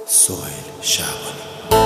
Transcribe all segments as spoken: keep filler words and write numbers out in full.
سهیل شعبانی.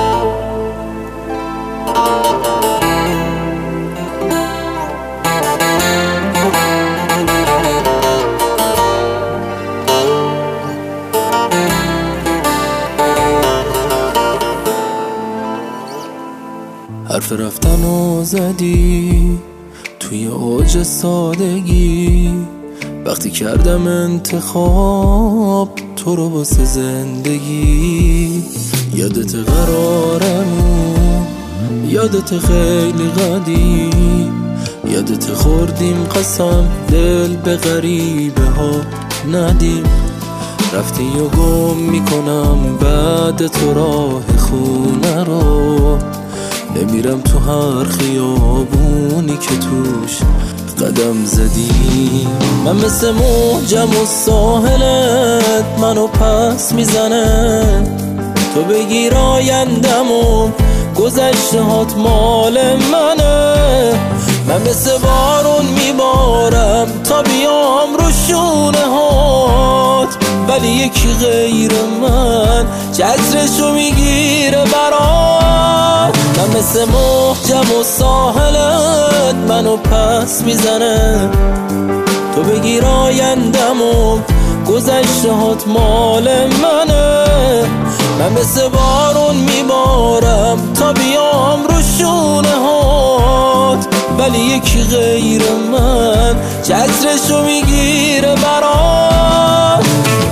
حرف رفتن و زدی توی اوج سادگی، وقتی کردم انتخاب تو رو واسه زندگی. یادت قرارمون، یادت خیلی قدیم، یادت خوردیم قسم دل به غریبه ها ندیم. رفتی و گم میکنم بعد تو راه خونه رو، نمیرم تو هر خیابونی که توش قدم زدی. من مثل موجم و ساحلت منو پس میزنه، تو بگیر آیندم و گذشته هات مال منه. من مثل بارون میبارم تا بیام رو شونه هات، ولی یکی غیر من جزرشو میگیره برات. من مثل محجم و ساحلت منو پس میزنه، تو بگیر آیندم و گذشته هات مال منه. من مثل بارون میبارم تا بیام رو شونه هات، ولی یکی غیر من جزرشو میگیره برات.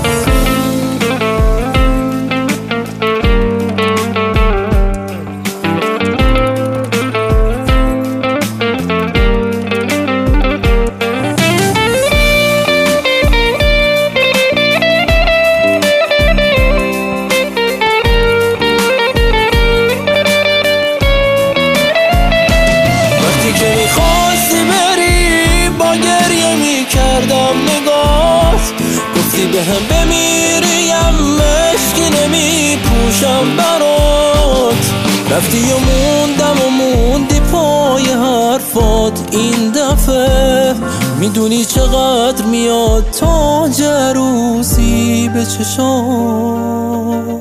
گفتی به هم بمیریم مشکی نمی پوشم برات، رفتی و موندم و موندی پای حرفات. این دفعه میدونی چقدر میاد تا جروسی به چشات.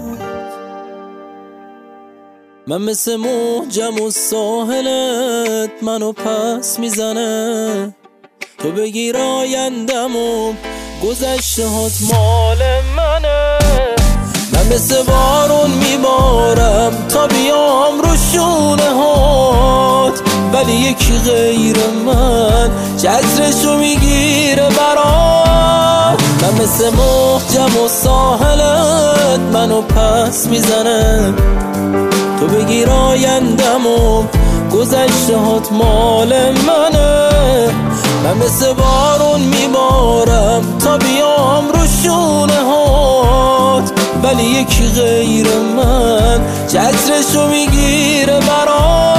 من مثل موجم و ساحلت منو پس میزنه، تو بگیر آیندم و گذشته هات مال منه. من مثل بارون میبارم تا بیام رو شونه هات، ولی یکی غیر من جزرشو میگیره برات. من مثل محجم و ساحلت منو پس میزنه، تو بگیر آیندم و گذشته هات مال منه. من مثل بارون میبارم تا بیام رو شونه هات، ولی یکی غیر من جزرشو میگیره برات.